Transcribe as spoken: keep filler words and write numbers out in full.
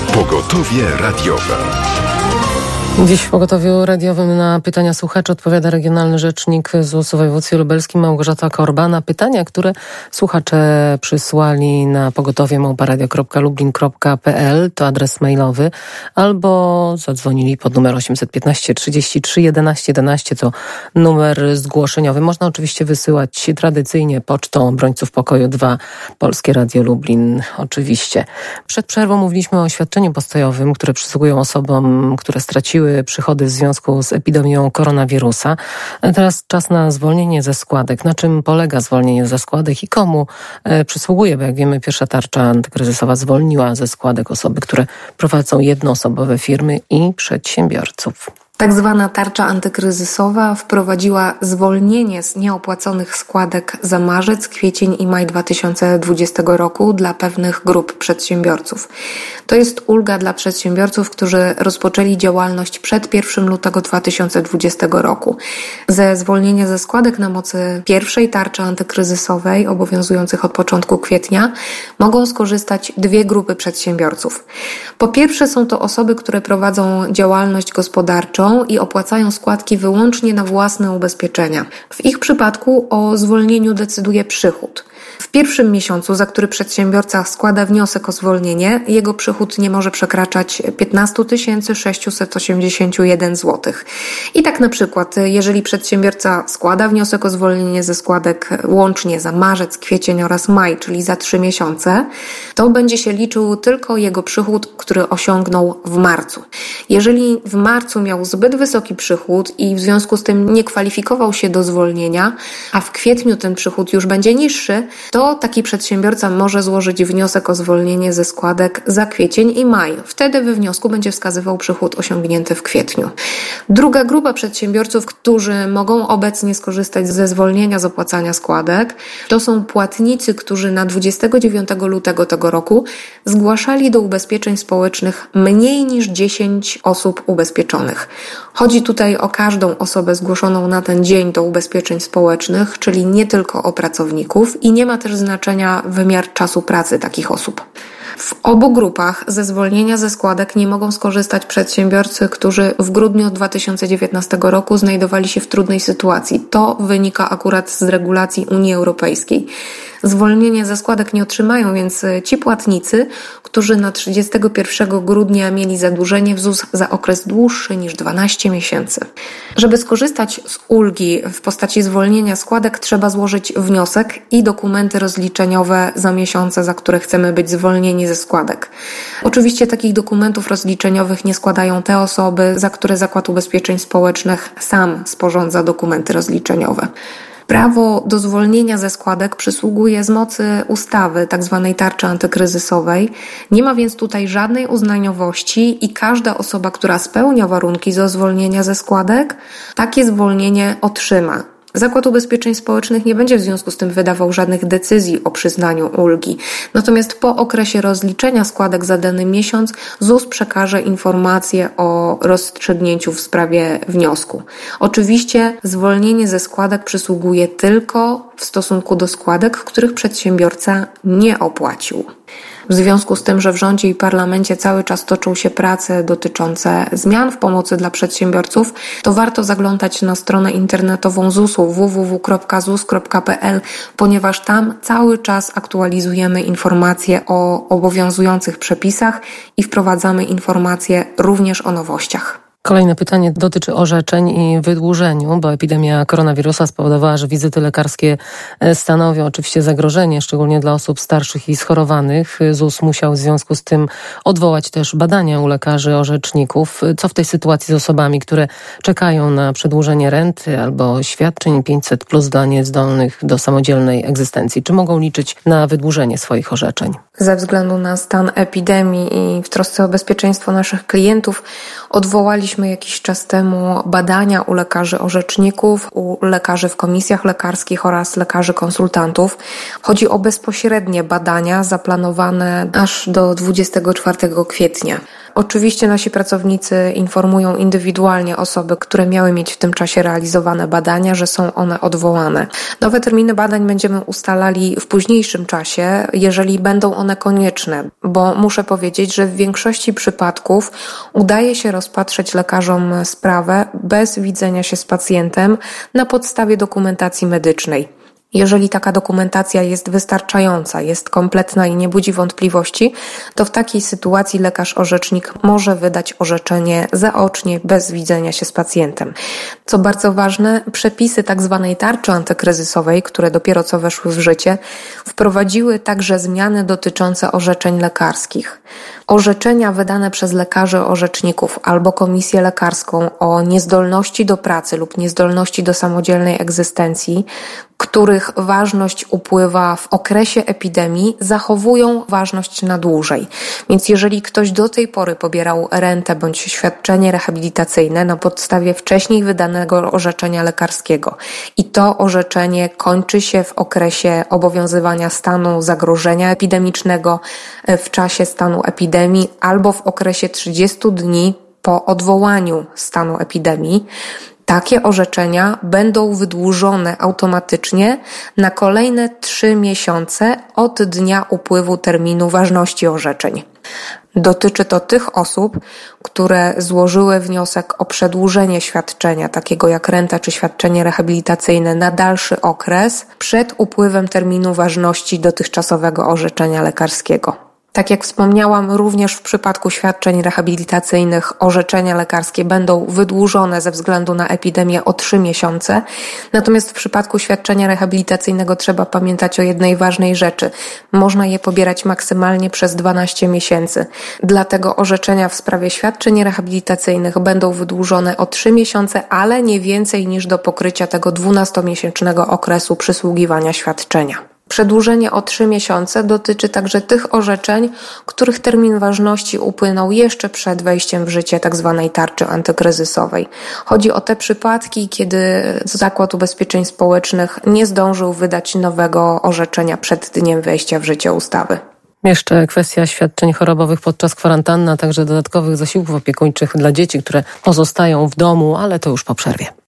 Pogotowie radiowe. Dziś w Pogotowiu Radiowym na pytania słuchaczy odpowiada regionalny rzecznik Z U S w województwie lubelskim Małgorzata Korba. Na pytania, które słuchacze przysłali na pogotowie małpa radio kropka lublin kropka p l, to adres mailowy, albo zadzwonili pod numer osiemset piętnaście trzydzieści trzy jedenaście jedenaście, to numer zgłoszeniowy. Można oczywiście wysyłać tradycyjnie pocztą Obrońców Pokoju dwa, Polskie Radio Lublin oczywiście. Przed przerwą mówiliśmy o świadczeniu postojowym, które przysługują osobom, które straciły przychody w związku z epidemią koronawirusa. Teraz czas na zwolnienie ze składek. Na czym polega zwolnienie ze składek i komu e, przysługuje? Bo jak wiemy, pierwsza tarcza antykryzysowa zwolniła ze składek osoby, które prowadzą jednoosobowe firmy i przedsiębiorców. Tak zwana tarcza antykryzysowa wprowadziła zwolnienie z nieopłaconych składek za marzec, kwiecień i maj dwa tysiące dwudziestego roku dla pewnych grup przedsiębiorców. To jest ulga dla przedsiębiorców, którzy rozpoczęli działalność przed pierwszego lutego dwa tysiące dwudziestego roku. Ze zwolnienia ze składek na mocy pierwszej tarczy antykryzysowej, obowiązujących od początku kwietnia, mogą skorzystać dwie grupy przedsiębiorców. Po pierwsze są to osoby, które prowadzą działalność gospodarczą i opłacają składki wyłącznie na własne ubezpieczenia. W ich przypadku o zwolnieniu decyduje przychód. W pierwszym miesiącu, za który przedsiębiorca składa wniosek o zwolnienie, jego przychód nie może przekraczać piętnaście tysięcy sześćset osiemdziesiąt jeden złotych. I tak na przykład, jeżeli przedsiębiorca składa wniosek o zwolnienie ze składek łącznie za marzec, kwiecień oraz maj, czyli za trzy miesiące, to będzie się liczył tylko jego przychód, który osiągnął w marcu. Jeżeli w marcu miał zbyt wysoki przychód i w związku z tym nie kwalifikował się do zwolnienia, a w kwietniu ten przychód już będzie niższy, to taki przedsiębiorca może złożyć wniosek o zwolnienie ze składek za kwiecień i maj. Wtedy we wniosku będzie wskazywał przychód osiągnięty w kwietniu. Druga grupa przedsiębiorców, którzy mogą obecnie skorzystać ze zwolnienia z opłacania składek, to są płatnicy, którzy na dwudziestego dziewiątego lutego tego roku zgłaszali do ubezpieczeń społecznych mniej niż dziesięć osób ubezpieczonych. Chodzi tutaj o każdą osobę zgłoszoną na ten dzień do ubezpieczeń społecznych, czyli nie tylko o pracowników i nie ma też znaczenia wymiar czasu pracy takich osób. W obu grupach ze zwolnienia ze składek nie mogą skorzystać przedsiębiorcy, którzy w grudniu dwa tysiące dziewiętnastego roku znajdowali się w trudnej sytuacji. To wynika akurat z regulacji Unii Europejskiej. Zwolnienie ze składek nie otrzymają więc ci płatnicy, którzy na trzydziestego pierwszego grudnia mieli zadłużenie w Z U S za okres dłuższy niż dwanaście miesięcy. Żeby skorzystać z ulgi w postaci zwolnienia składek, trzeba złożyć wniosek i dokumenty rozliczeniowe za miesiące, za które chcemy być zwolnieni ze składek. Oczywiście takich dokumentów rozliczeniowych nie składają te osoby, za które Zakład Ubezpieczeń Społecznych sam sporządza dokumenty rozliczeniowe. Prawo do zwolnienia ze składek przysługuje z mocy ustawy tzw. tarczy antykryzysowej. Nie ma więc tutaj żadnej uznaniowości i każda osoba, która spełnia warunki do zwolnienia ze składek, takie zwolnienie otrzyma. Zakład Ubezpieczeń Społecznych nie będzie w związku z tym wydawał żadnych decyzji o przyznaniu ulgi. Natomiast po okresie rozliczenia składek za dany miesiąc Z U S przekaże informację o rozstrzygnięciu w sprawie wniosku. Oczywiście zwolnienie ze składek przysługuje tylko w stosunku do składek, których przedsiębiorca nie opłacił. W związku z tym, że w rządzie i parlamencie cały czas toczą się prace dotyczące zmian w pomocy dla przedsiębiorców, to warto zaglądać na stronę internetową Z U S-u w w w kropka z u s kropka p l, ponieważ tam cały czas aktualizujemy informacje o obowiązujących przepisach i wprowadzamy informacje również o nowościach. Kolejne pytanie dotyczy orzeczeń i wydłużeniu, bo epidemia koronawirusa spowodowała, że wizyty lekarskie stanowią oczywiście zagrożenie, szczególnie dla osób starszych i schorowanych. Z U S musiał w związku z tym odwołać też badania u lekarzy orzeczników. Co w tej sytuacji z osobami, które czekają na przedłużenie renty albo świadczeń pięćset plus dla niezdolnych do samodzielnej egzystencji? Czy mogą liczyć na wydłużenie swoich orzeczeń? Ze względu na stan epidemii i w trosce o bezpieczeństwo naszych klientów odwołaliśmy jakiś czas temu badania u lekarzy orzeczników, u lekarzy w komisjach lekarskich oraz lekarzy konsultantów. Chodzi o bezpośrednie badania zaplanowane aż do dwudziestego czwartego kwietnia. Oczywiście nasi pracownicy informują indywidualnie osoby, które miały mieć w tym czasie realizowane badania, że są one odwołane. Nowe terminy badań będziemy ustalali w późniejszym czasie, jeżeli będą one konieczne, bo muszę powiedzieć, że w większości przypadków udaje się rozpatrzeć lekarzom sprawę bez widzenia się z pacjentem na podstawie dokumentacji medycznej. Jeżeli taka dokumentacja jest wystarczająca, jest kompletna i nie budzi wątpliwości, to w takiej sytuacji lekarz-orzecznik może wydać orzeczenie zaocznie, bez widzenia się z pacjentem. Co bardzo ważne, przepisy tzw. tarczy antykryzysowej, które dopiero co weszły w życie, wprowadziły także zmiany dotyczące orzeczeń lekarskich. Orzeczenia wydane przez lekarzy orzeczników albo komisję lekarską o niezdolności do pracy lub niezdolności do samodzielnej egzystencji, których ważność upływa w okresie epidemii, zachowują ważność na dłużej. Więc jeżeli ktoś do tej pory pobierał rentę bądź świadczenie rehabilitacyjne na podstawie wcześniej wydanego orzeczenia lekarskiego i to orzeczenie kończy się w okresie obowiązywania stanu zagrożenia epidemicznego, w czasie stanu epidemii albo w okresie trzydziestu dni po odwołaniu stanu epidemii, takie orzeczenia będą wydłużone automatycznie na kolejne trzy miesiące od dnia upływu terminu ważności orzeczeń. Dotyczy to tych osób, które złożyły wniosek o przedłużenie świadczenia, takiego jak renta czy świadczenie rehabilitacyjne, na dalszy okres przed upływem terminu ważności dotychczasowego orzeczenia lekarskiego. Tak jak wspomniałam, również w przypadku świadczeń rehabilitacyjnych orzeczenia lekarskie będą wydłużone ze względu na epidemię o trzy miesiące. Natomiast w przypadku świadczenia rehabilitacyjnego trzeba pamiętać o jednej ważnej rzeczy. Można je pobierać maksymalnie przez dwanaście miesięcy. Dlatego orzeczenia w sprawie świadczeń rehabilitacyjnych będą wydłużone o trzy miesiące, ale nie więcej niż do pokrycia tego dwunastomiesięcznego okresu przysługiwania świadczenia. Przedłużenie o trzy miesiące dotyczy także tych orzeczeń, których termin ważności upłynął jeszcze przed wejściem w życie tzw. tarczy antykryzysowej. Chodzi o te przypadki, kiedy Zakład Ubezpieczeń Społecznych nie zdążył wydać nowego orzeczenia przed dniem wejścia w życie ustawy. Jeszcze kwestia świadczeń chorobowych podczas kwarantanny, a także dodatkowych zasiłków opiekuńczych dla dzieci, które pozostają w domu, ale to już po przerwie.